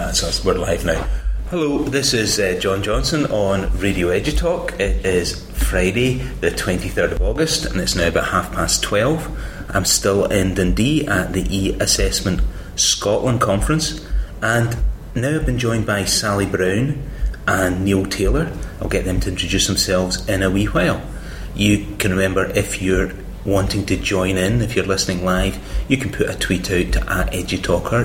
That's us. We're live now. Hello, this is John Johnson on Radio EduTalk. It is Friday, the 23rd of August, and it's now about 12:30. I'm still in Dundee at the E-Assessment Scotland Conference, and now I've been joined by Sally Brown and Neil Taylor. I'll get them to introduce themselves in a wee while. You can remember, if you're wanting to join in, if you're listening live, you can put a tweet out to @EduTalker,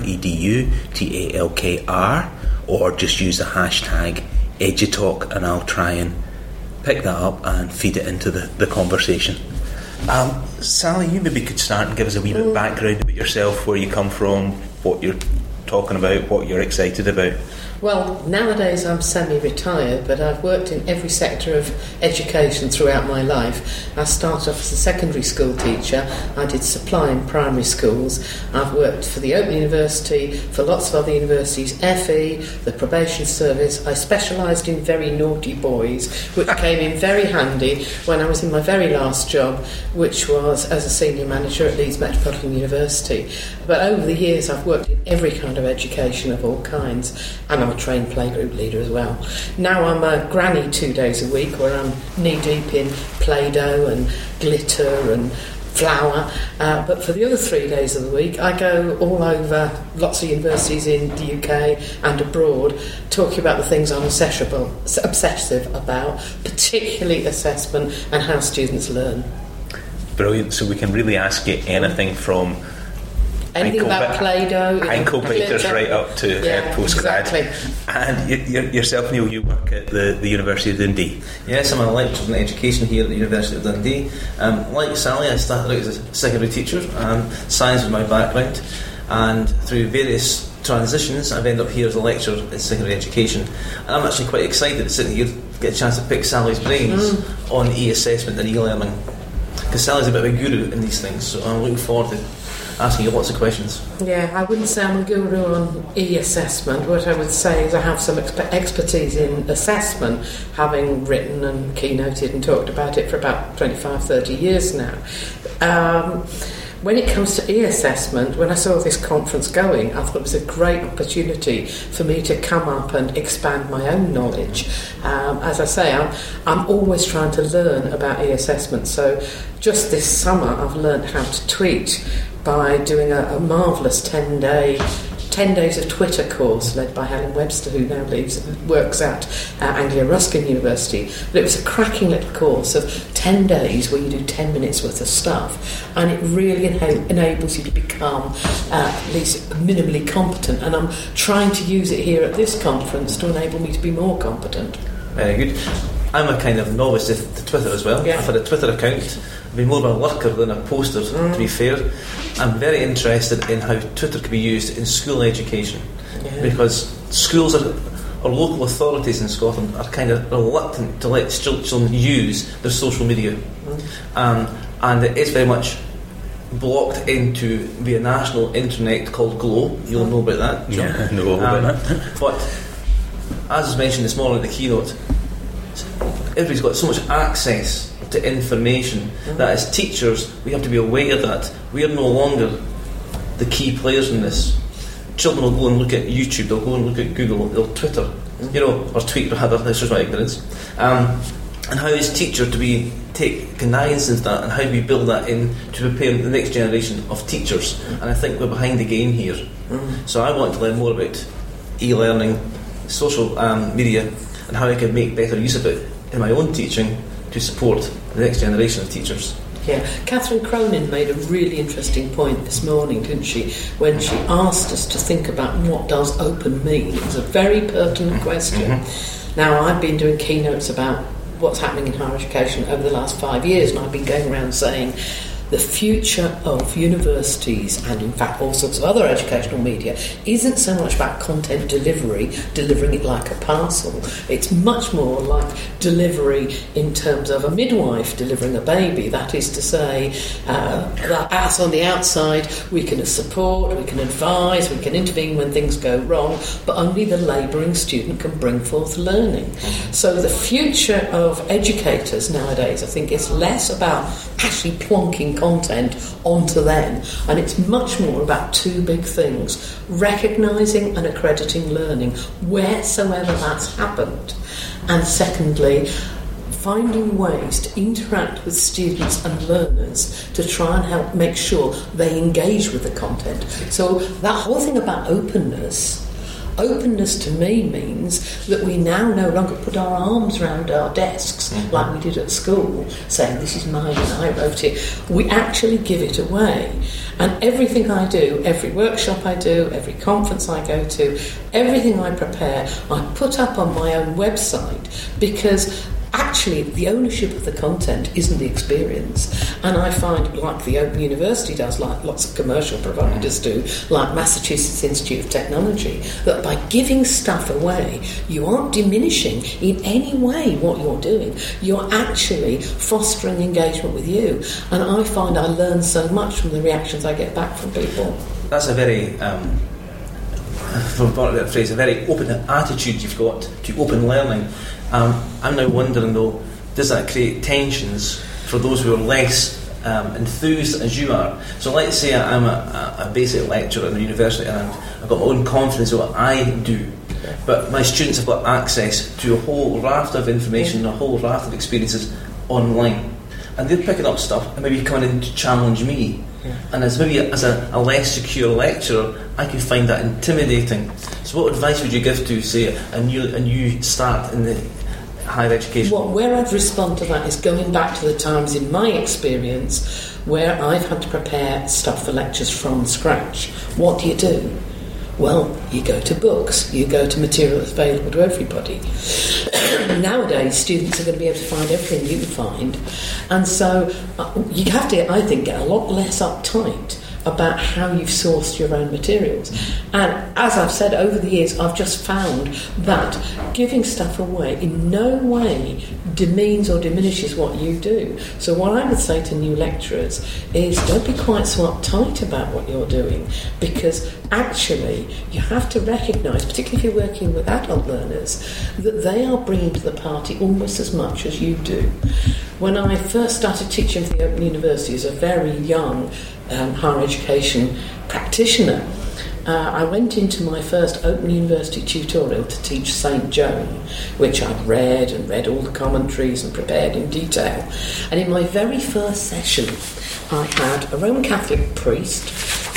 EDUTALKR, or just use the hashtag EduTalk, and I'll try and pick that up and feed it into the conversation. Sally, you maybe could start and give us a wee bit of background about yourself, where you come from, what you're talking about, what you're excited about. Well, nowadays I'm semi-retired, but I've worked in every sector of education throughout my life. I started off as a secondary school teacher. I did supply in primary schools. I've worked for the Open University, for lots of other universities, FE, the probation service. I specialised in very naughty boys, which came in very handy when I was in my very last job, which was as a senior manager at Leeds Metropolitan University. But over the years I've worked in every kind of education of all kinds, and I'm a trained playgroup leader as well. Now I'm a granny 2 days a week, where I'm knee-deep in Play-Doh and glitter and flour, but for the other 3 days of the week I go all over lots of universities in the UK and abroad, talking about the things I'm obsessive about, particularly assessment and how students learn. Brilliant. So we can really ask you anything from anything about Play-Doh, ankle biters right up to postgrad. Exactly. And yourself, Neil, you work at the University of Dundee. Yes, I'm a lecturer in education here at the University of Dundee. Like Sally, I started out as a secondary teacher. Science was my background, and through various transitions I've ended up here as a lecturer in secondary education. And I'm actually quite excited sitting here to get a chance to pick Sally's brains on e-assessment and e-learning, because Sally's a bit of a guru in these things, so I'm looking forward to asking you lots of questions. Yeah, I wouldn't say I'm a guru on e-assessment. What I would say is I have some expertise in assessment, having written and keynoted and talked about it for about 25-30 years now. When it comes to e-assessment, when I saw this conference going, I thought it was a great opportunity for me to come up and expand my own knowledge. As I say, I'm always trying to learn about e-assessment. So just this summer I've learned how to tweet by doing a marvellous 10 days of Twitter course led by Helen Webster, who now works at Anglia Ruskin University. But it was a cracking little course of 10 days where you do 10 minutes worth of stuff, and it really enables you to become at least minimally competent, and I'm trying to use it here at this conference to enable me to be more competent. Very good. I'm a kind of novice to Twitter as well. Yeah. I've had a Twitter account. I've been more of a lurker than a poster, to be fair. I'm very interested in how Twitter can be used in school education, because schools or local authorities in Scotland are kind of reluctant to let children use their social media, and it is very much blocked into via national internet called Glow. You'll know about that, John. Yeah, I know about that. But as was mentioned this morning at the keynote, everybody's got so much access to information that as teachers we have to be aware that we are no longer the key players in this. Children will go and look at YouTube, they'll go and look at Google, they'll Twitter, or tweet rather. This is my ignorance. And how is teacher to take connivance into that, and how do we build that in to prepare the next generation of teachers? And I think we're behind the game here. So I want to learn more about e-learning, social media, and how I can make better use of it in my own teaching to support the next generation of teachers. Yeah, Catherine Cronin made a really interesting point this morning, didn't she, when she asked us to think about what does open mean. It was a very pertinent question. Now, I've been doing keynotes about what's happening in higher education over the last 5 years, and I've been going around saying the future of universities, and in fact all sorts of other educational media, isn't so much about content delivery, delivering it like a parcel. It's much more like delivery in terms of a midwife delivering a baby. That is to say, that us on the outside, we can support, we can advise, we can intervene when things go wrong, but only the labouring student can bring forth learning. So the future of educators nowadays, I think, is less about actually plonking content onto them. And it's much more about two big things: recognising and accrediting learning wheresoever that's happened, and secondly, finding ways to interact with students and learners to try and help make sure they engage with the content. So that whole thing about openness to me means that we now no longer put our arms around our desks like we did at school, saying this is mine and I wrote it. We actually give it away. And everything I do, every workshop I do, every conference I go to, everything I prepare, I put up on my own website, because actually the ownership of the content isn't the experience. And I find, like the Open University does, like lots of commercial providers do, like Massachusetts Institute of Technology, that by giving stuff away, you aren't diminishing in any way what you're doing. You're actually fostering engagement with you. And I find I learn so much from the reactions I get back from people. That's a very, for part of that phrase, a very open attitude you've got to open learning. I'm now wondering though, does that create tensions for those who are less enthused as you are? So let's say I'm a basic lecturer in the university and I've got my own confidence in what I do, but my students have got access to a whole raft of information, a whole raft of experiences online, and they're picking up stuff and maybe coming in to challenge me. And as a less secure lecturer, I could find that intimidating. So what advice would you give to, say, a new start in the higher education? Well, where I'd respond to that is going back to the times in my experience where I've had to prepare stuff for lectures from scratch. What do? Well, you go to books, you go to material that's available to everybody. Nowadays, students are going to be able to find everything you can find. And so you have to, I think, get a lot less uptight about how you've sourced your own materials. And as I've said over the years, I've just found that giving stuff away in no way demeans or diminishes what you do. So what I would say to new lecturers is don't be quite so uptight about what you're doing, because actually you have to recognise, particularly if you're working with adult learners, that they are bringing to the party almost as much as you do. When I first started teaching for the Open University as a very young higher education practitioner, I went into my first Open University tutorial to teach St. Joan, which I'd read all the commentaries and prepared in detail. And in my very first session, I had a Roman Catholic priest,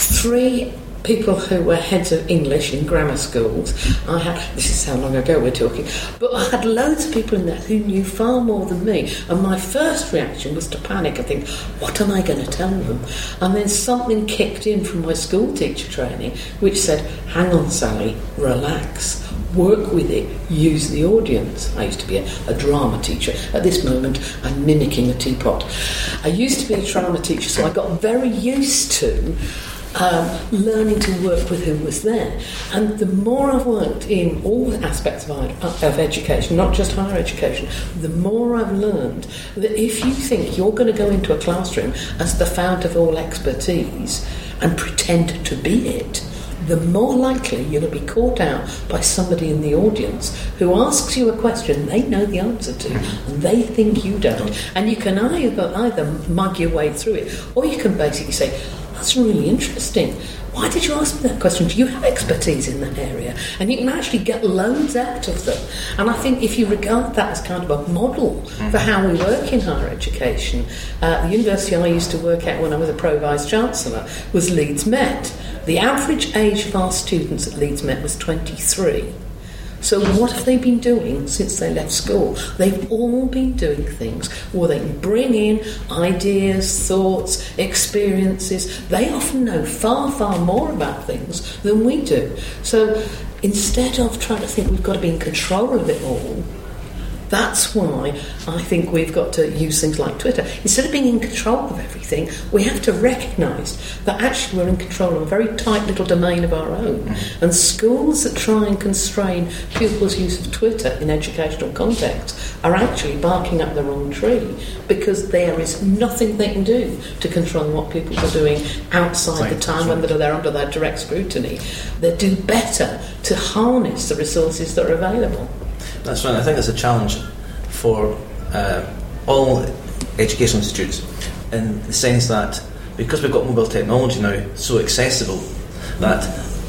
3 people who were heads of English in grammar schools. This is how long ago we're talking, but I had loads of people in there who knew far more than me, and my first reaction was to panic. I think, what am I going to tell them? And then something kicked in from my school teacher training which said, hang on Sally, relax, work with it, use the audience. I used to be a drama teacher. At this moment I'm mimicking a teapot. I used to be a drama teacher, so I got very used to learning to work with who was there. And the more I've worked in all aspects of education, not just higher education, the more I've learned that if you think you're going to go into a classroom as the fount of all expertise and pretend to be it, the more likely you're going to be caught out by somebody in the audience who asks you a question they know the answer to and they think you don't. And you can either mug your way through it, or you can basically say, that's really interesting. Why did you ask me that question? Do you have expertise in that area? And you can actually get loads out of them. And I think if you regard that as kind of a model for how we work in higher education, the university I used to work at when I was a Pro Vice-Chancellor was Leeds Met. The average age of our students at Leeds Met was 23. So what have they been doing since they left school? They've all been doing things where they can bring in ideas, thoughts, experiences. They often know far, far more about things than we do. So instead of trying to think we've got to be in control of it all, that's why I think we've got to use things like Twitter. Instead of being in control of everything, we have to recognise that actually we're in control of a very tight little domain of our own. And schools that try and constrain pupils' use of Twitter in educational context are actually barking up the wrong tree, because there is nothing they can do to control what people are doing outside the time when they're under their direct scrutiny. They do better to harness the resources that are available. That's right. I think it's a challenge for all educational institutes. in the sense that because we've got mobile technology now so accessible, that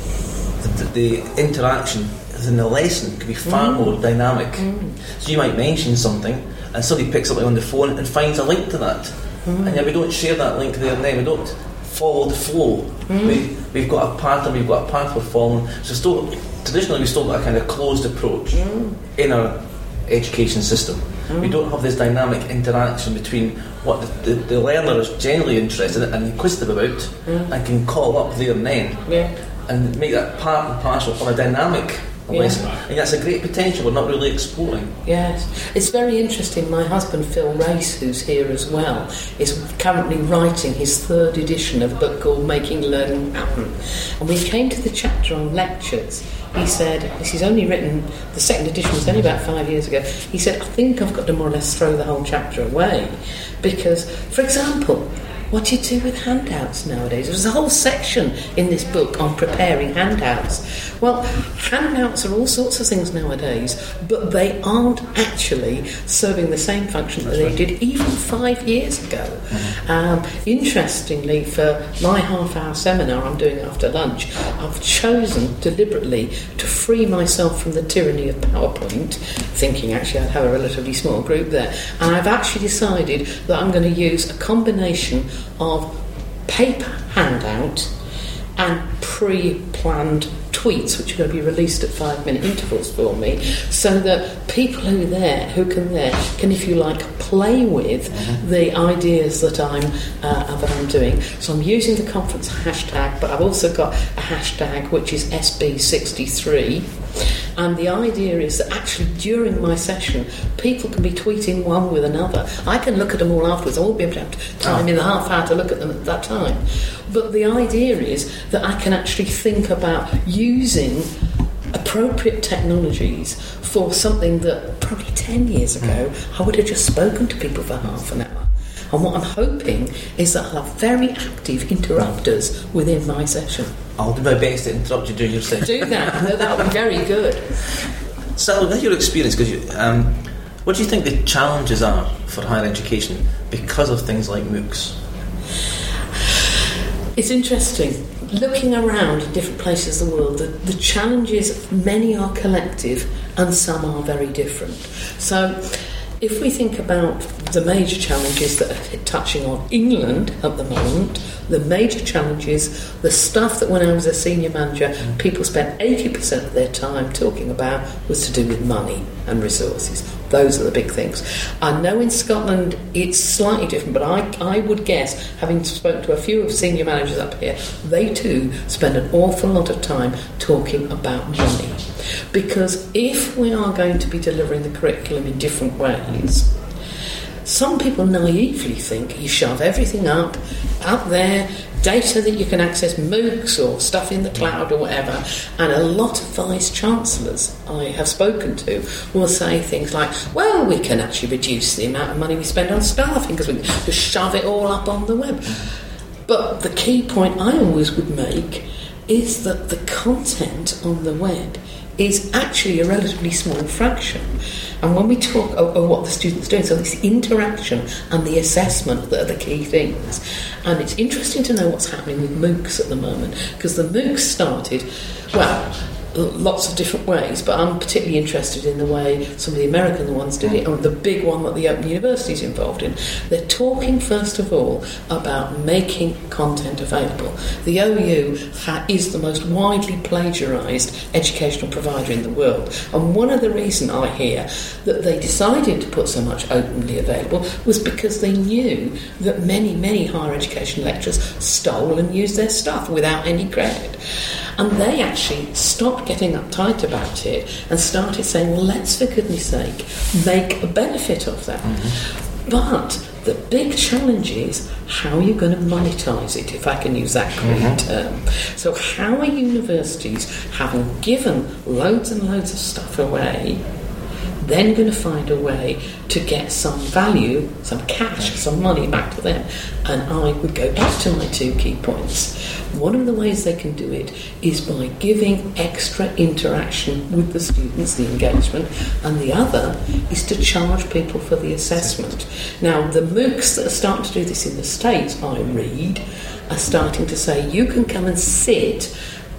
the interaction in the lesson can be far more dynamic. So you might mention something and somebody picks up on the phone and finds a link to that, and yet we don't share that link there and then, we don't follow the flow. We've got a pattern, we've got a path we're following. So traditionally we've still got a kind of closed approach in our education system. We don't have this dynamic interaction between what the learner is generally interested in and inquisitive about, and can call up there and then, and make that part and parcel of a dynamic lesson. And that's a great potential we're not really exploring. Yes, it's very interesting. My husband Phil Race, who's here as well, is currently writing his 3rd edition of a book called Making Learning Happen. And we came to the chapter on lectures. He said, he's only written, the 2nd edition was only about 5 years ago. He said, I think I've got to more or less throw the whole chapter away. Because, for example, what do you do with handouts nowadays? There's a whole section in this book on preparing handouts. Well, handouts are all sorts of things nowadays, but they aren't actually serving the same function that they did even 5 years ago. Interestingly, for my half-hour seminar I'm doing after lunch, I've chosen deliberately to free myself from the tyranny of PowerPoint, thinking actually I'd have a relatively small group there, and I've actually decided that I'm going to use a combination of paper handout and pre-planned tweets, which are going to be released at 5-minute intervals for me, so that people who can, if you like, play with the ideas that I'm doing. So I'm using the conference hashtag, but I've also got a hashtag which is SB63. And the idea is that actually during my session, people can be tweeting one with another. I can look at them all afterwards. I won't be able to have time in the half hour to look at them at that time. But the idea is that I can actually think about using appropriate technologies for something that probably 10 years ago I would have just spoken to people for half an hour. And what I'm hoping is that I'll have very active interrupters within my session. I'll do my best to interrupt you during your session. Do that. That'll be very good. So, with your experience, what do you think the challenges are for higher education because of things like MOOCs? It's interesting. Looking around in different places of the world, the challenges, many are collective and some are very different. So, if we think about the major challenges that are touching on England at the moment, the major challenges, the stuff that when I was a senior manager, people spent 80% of their time talking about was to do with money and resources. Those are the big things. I know in Scotland it's slightly different, but I would guess, having spoken to a few of senior managers up here, they too spend an awful lot of time talking about money. Because if we are going to be delivering the curriculum in different ways, some people naively think you shove everything up there, data that you can access, MOOCs or stuff in the cloud or whatever, and a lot of vice-chancellors I have spoken to will say things like, well, we can actually reduce the amount of money we spend on staffing because we can just shove it all up on the web. But the key point I always would make is that the content on the web is actually a relatively small fraction. And when we talk about what the students are doing, so it's interaction and the assessment that are the key things. And it's interesting to know what's happening with MOOCs at the moment, because the MOOCs started, well, lots of different ways, but I'm particularly interested in the way some of the American ones did it, and the big one that the Open University is involved in. They're talking, first of all, about making content available. The OU is the most widely plagiarised educational provider in the world, and one of the reasons I hear that they decided to put so much openly available was because they knew that many, many higher education lecturers stole and used their stuff without any credit. And they actually stopped getting uptight about it and started saying, well, let's, for goodness sake, make a benefit of that. But the big challenge is, how are you going to monetise it, if I can use that great term? So how are universities, having given loads and loads of stuff away, then going to find a way to get some value, some cash, some money back to them. And I would go back to my 2 key points. One of the ways they can do it is by giving extra interaction with the students, the engagement, and the other is to charge people for the assessment. Now, the MOOCs that are starting to do this in the States, I read, are starting to say you can come and sit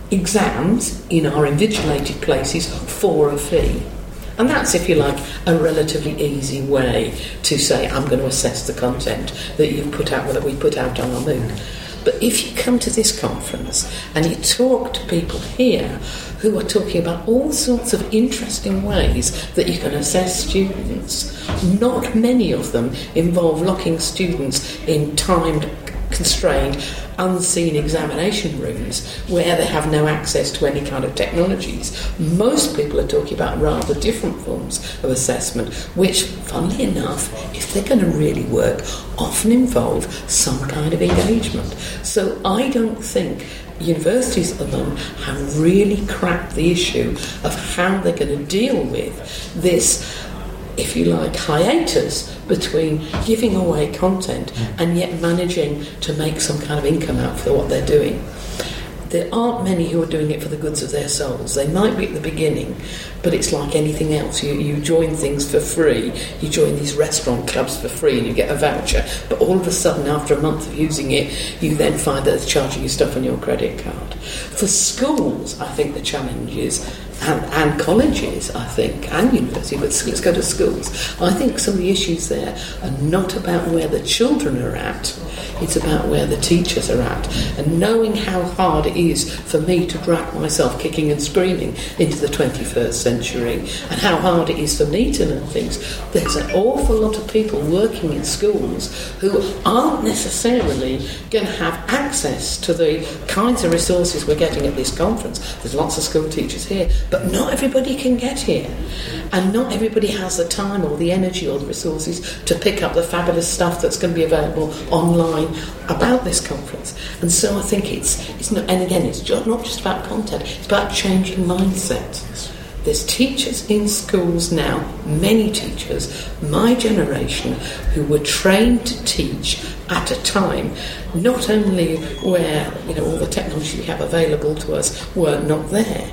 exams in our invigilated places for a fee. And that's, if you like, a relatively easy way to say, I'm going to assess the content that you've put out, that we put out on our MOOC. But if you come to this conference and you talk to people here who are talking about all sorts of interesting ways that you can assess students, not many of them involve locking students in timed, constrained, unseen examination rooms where they have no access to any kind of technologies. Most people are talking about rather different forms of assessment, which, funnily enough, if they're going to really work, often involve some kind of engagement. So I don't think universities at the moment have really cracked the issue of how they're going to deal with this, if you like, hiatus between giving away content and yet managing to make some kind of income out for what they're doing. There aren't many who are doing it for the goods of their souls. They might be at the beginning, but it's like anything else. You join things for free. You join these restaurant clubs for free and you get a voucher. But all of a sudden, after a month of using it, you then find that it's charging you stuff on your credit card. For schools, I think the challenge is, and colleges, I think, and university, but let's go to schools. I think some of the issues there are not about where the children are at, it's about where the teachers are at. And knowing how hard it is for me to drag myself kicking and screaming into the 21st century, and how hard it is for me to learn things, there's an awful lot of people working in schools who aren't necessarily going to have access to the kinds of resources we're getting at this conference. There's lots of school teachers here, but not everybody can get here. And not everybody has the time or the energy or the resources to pick up the fabulous stuff that's going to be available online about this conference. And so I think it's not, and again, it's not just about content, it's about changing mindset. There's teachers in schools now, many teachers, my generation, who were trained to teach at a time not only where all the technology we have available to us were not there,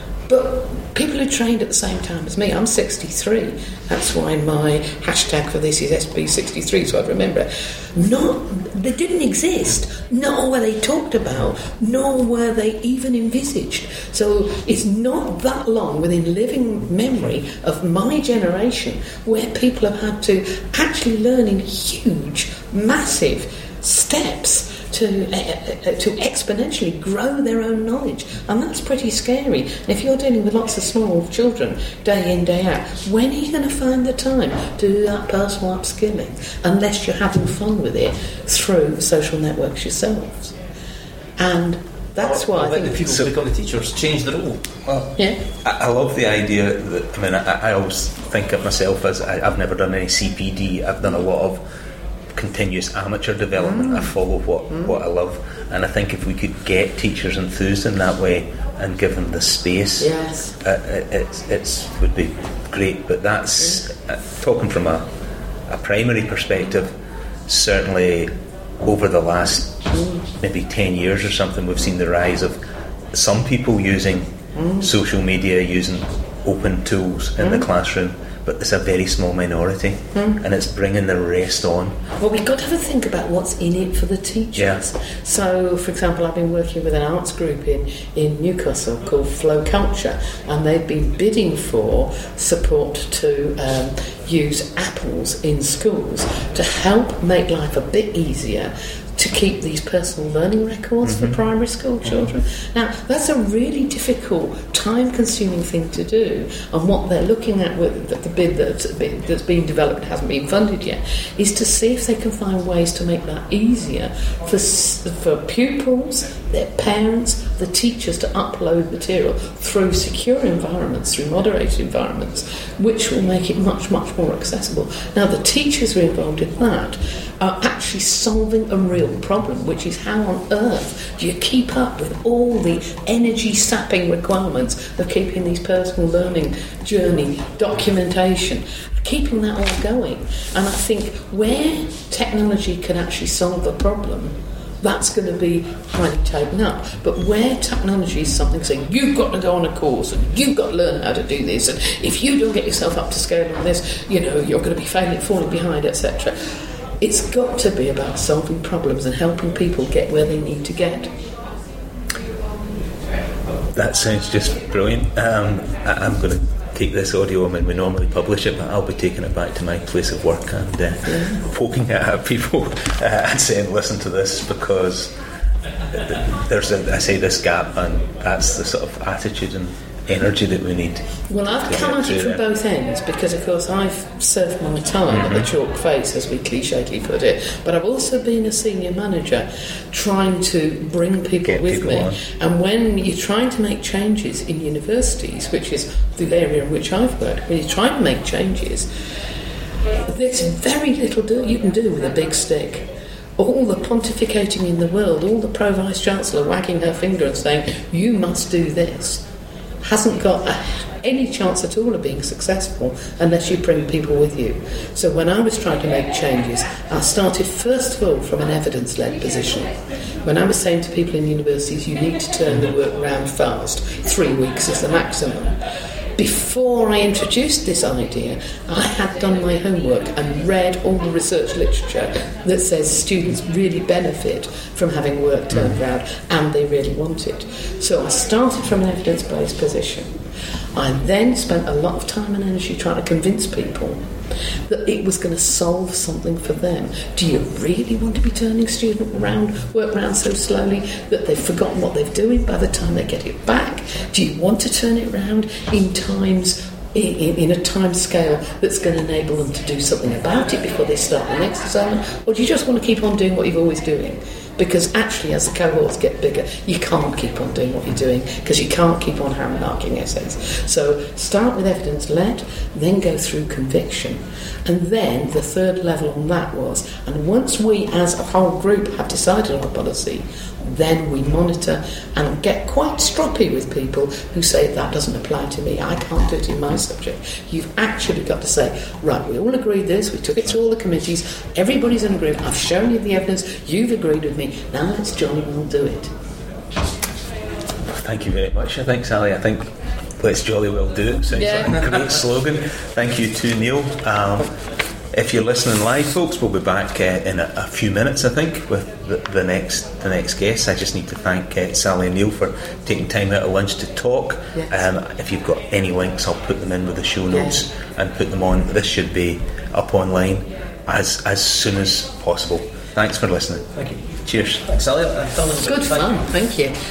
but people who trained at the same time as me. I'm 63. That's why my hashtag for this is SB63, so I'd remember it. They didn't exist, nor were they talked about, nor were they even envisaged. So it's not that long within living memory of my generation where people have had to actually learn in huge, massive steps to exponentially grow their own knowledge, and that's pretty scary. And if you're dealing with lots of small children day in, day out, when are you going to find the time to do that personal upskilling unless you're having fun with it through social networks yourselves? And that's why I think the people who become the teachers change the role. Well, yeah. I love the idea that, I always think of myself as I've never done any CPD. I've done a lot of continuous amateur development. I follow what I love, and I think if we could get teachers enthused in that way and give them the space, yes, it would be great. But that's talking from a primary perspective. Certainly over the last maybe 10 years or something, we've seen the rise of some people using social media, using open tools in the classroom, but it's a very small minority, and it's bringing the rest on. Well, we've got to have a think about what's in it for the teachers. Yeah. So, for example, I've been working with an arts group in Newcastle called Flow Culture, and they've been bidding for support to use apples in schools to help make life a bit easier to keep these personal learning records for primary school children. Now, that's a really difficult, time-consuming thing to do, and what they're looking at with the bid that's being developed and hasn't been funded yet is to see if they can find ways to make that easier for pupils, their parents, the teachers to upload material through secure environments, through moderated environments, which will make it much, much more accessible. Now, the teachers who are involved in that are actually solving a real problem, which is how on earth do you keep up with all the energy-sapping requirements of keeping these personal learning journey documentation, keeping that all going. And I think where technology can actually solve a problem, that's going to be highly taken up. But where technology is something saying, you've got to go on a course and you've got to learn how to do this, and if you don't get yourself up to scale on this, you're going to be falling behind, etc. It's got to be about solving problems and helping people get where they need to get. That sounds just brilliant. I'm going to take this audio when we normally publish it, but I'll be taking it back to my place of work and poking it at people and saying, listen to this, because there's this gap, and that's the sort of attitude and energy that we need. Well, I've come at it from both ends, because of course I've served my time at the chalk face, as we clichédly put it, but I've also been a senior manager trying to bring people with me on. And when you're trying to make changes in universities, which is the area in which I've worked, when you're trying to make changes, there's very little you can do with a big stick. All the pontificating in the world, all the Pro-Vice-Chancellor wagging her finger and saying, you must do this, hasn't got any chance at all of being successful unless you bring people with you. So when I was trying to make changes, I started first of all from an evidence-led position. When I was saying to people in universities, you need to turn the work round fast, 3 weeks is the maximum. Before I introduced this idea, I had done my homework and read all the research literature that says students really benefit from having work turned around, and they really want it. So I started from an evidence-based position. I then spent a lot of time and energy trying to convince people that it was going to solve something for them. Do you really want to be turning work around so slowly that they've forgotten what they're doing by the time they get it back? Do you want to turn it around in a time scale that's going to enable them to do something about it before they start the next assignment? Or do you just want to keep on doing what you're always doing? Because actually, as the cohorts get bigger, you can't keep on doing what you're doing, because you can't keep on hand-marking essays. So start with evidence-led, then go through conviction. And then the third level on that was, and once we as a whole group have decided on a policy, then we monitor and get quite stroppy with people who say, that doesn't apply to me, I can't do it in my subject. You've actually got to say, right, we all agreed this, we took it through all the committees, everybody's in agreement, I've shown you the evidence, you've agreed with me, now let's jolly well do it. Thank you very much. I think, Sally, let's jolly well do it sounds like a great slogan. Thank you to Neil. If you're listening live, folks, we'll be back in a few minutes, I think, with the next guest. I just need to thank Sally and Neil for taking time out of lunch to talk. Yes. If you've got any links, I'll put them in with the show notes and put them on. This should be up online as soon as possible. Thanks for listening. Thank you. Cheers. Thanks, Sally. Good fun. Thank you.